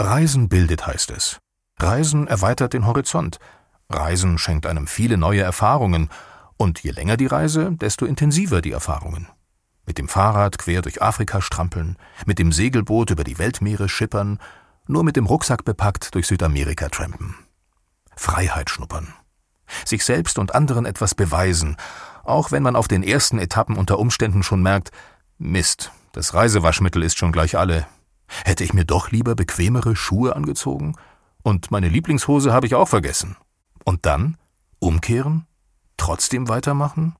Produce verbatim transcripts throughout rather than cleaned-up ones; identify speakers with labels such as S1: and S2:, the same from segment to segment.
S1: Reisen bildet, heißt es. Reisen erweitert den Horizont. Reisen schenkt einem viele neue Erfahrungen. Und je länger die Reise, desto intensiver die Erfahrungen. Mit dem Fahrrad quer durch Afrika strampeln, mit dem Segelboot über die Weltmeere schippern, nur mit dem Rucksack bepackt durch Südamerika trampen. Freiheit schnuppern. Sich selbst und anderen etwas beweisen, auch wenn man auf den ersten Etappen unter Umständen schon merkt, Mist, das Reisewaschmittel ist schon gleich alle. Hätte ich mir doch lieber bequemere Schuhe angezogen? Und meine Lieblingshose habe ich auch vergessen. Und dann? Umkehren? Trotzdem weitermachen?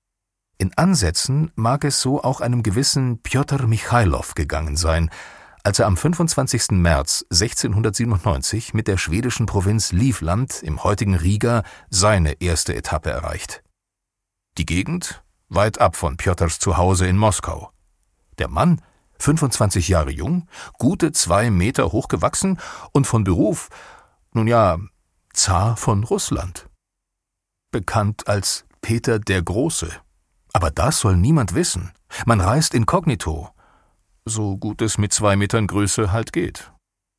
S1: In Ansätzen mag es so auch einem gewissen Pjotr Michailow gegangen sein, als er am fünfundzwanzigsten März sechzehnhundertsiebenundneunzig mit der schwedischen Provinz Livland im heutigen Riga seine erste Etappe erreicht. Die Gegend weit ab von Pjotrs Zuhause in Moskau. Der Mann, fünfundzwanzig Jahre jung, gute zwei Meter hoch gewachsen und von Beruf, nun ja, Zar von Russland. Bekannt als Peter der Große. Aber das soll niemand wissen. Man reist inkognito. So gut es mit zwei Metern Größe halt geht.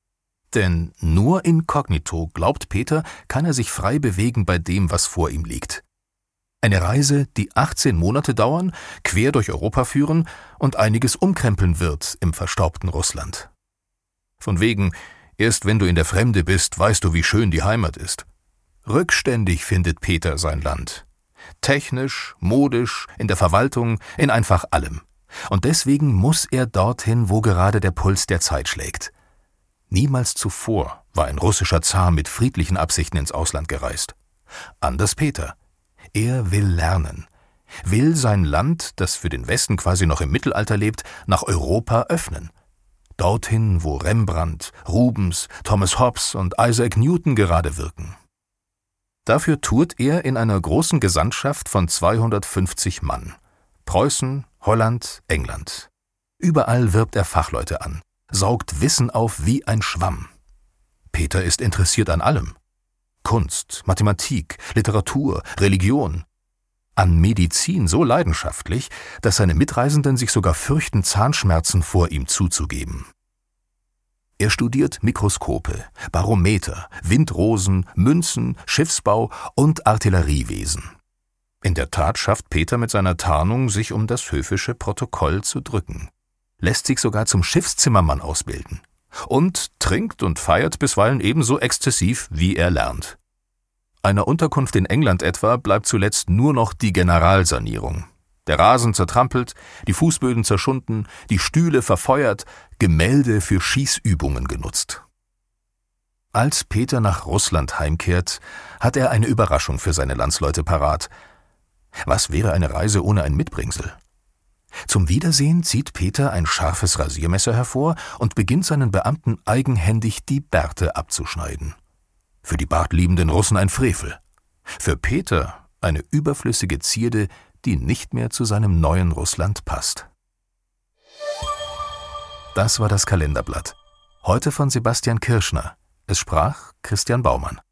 S1: Denn nur inkognito, glaubt Peter, kann er sich frei bewegen bei dem, was vor ihm liegt. Eine Reise, die achtzehn Monate dauern, quer durch Europa führen und einiges umkrempeln wird im verstaubten Russland. Von wegen, erst wenn du in der Fremde bist, weißt du, wie schön die Heimat ist. Rückständig findet Peter sein Land. Technisch, modisch, in der Verwaltung, in einfach allem. Und deswegen muss er dorthin, wo gerade der Puls der Zeit schlägt. Niemals zuvor war ein russischer Zar mit friedlichen Absichten ins Ausland gereist. Anders Peter. Er will lernen, will sein Land, das für den Westen quasi noch im Mittelalter lebt, nach Europa öffnen. Dorthin, wo Rembrandt, Rubens, Thomas Hobbes und Isaac Newton gerade wirken. Dafür tourt er in einer großen Gesandtschaft von zweihundertfünfzig Mann. Preußen, Holland, England. Überall wirbt er Fachleute an, saugt Wissen auf wie ein Schwamm. Peter ist interessiert an allem. Kunst, Mathematik, Literatur, Religion. An Medizin so leidenschaftlich, dass seine Mitreisenden sich sogar fürchten, Zahnschmerzen vor ihm zuzugeben. Er studiert Mikroskope, Barometer, Windrosen, Münzen, Schiffsbau und Artilleriewesen. In der Tat schafft Peter mit seiner Tarnung, sich um das höfische Protokoll zu drücken. Lässt sich sogar zum Schiffszimmermann ausbilden. Und trinkt und feiert bisweilen ebenso exzessiv, wie er lernt. Einer Unterkunft in England etwa bleibt zuletzt nur noch die Generalsanierung. Der Rasen zertrampelt, die Fußböden zerschunden, die Stühle verfeuert, Gemälde für Schießübungen genutzt. Als Peter nach Russland heimkehrt, hat er eine Überraschung für seine Landsleute parat. Was wäre eine Reise ohne ein Mitbringsel? Zum Wiedersehen zieht Peter ein scharfes Rasiermesser hervor und beginnt seinen Beamten eigenhändig die Bärte abzuschneiden. Für die bartliebenden Russen ein Frevel. Für Peter eine überflüssige Zierde, die nicht mehr zu seinem neuen Russland passt. Das war das Kalenderblatt. Heute von Sebastian Kirschner. Es sprach Christian Baumann.